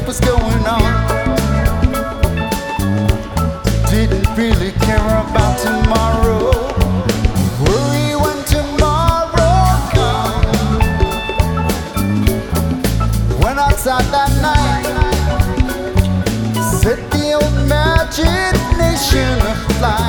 was going on. Didn't really care about tomorrow. Worry when tomorrow comes. Went outside that night, set the old imagination afly.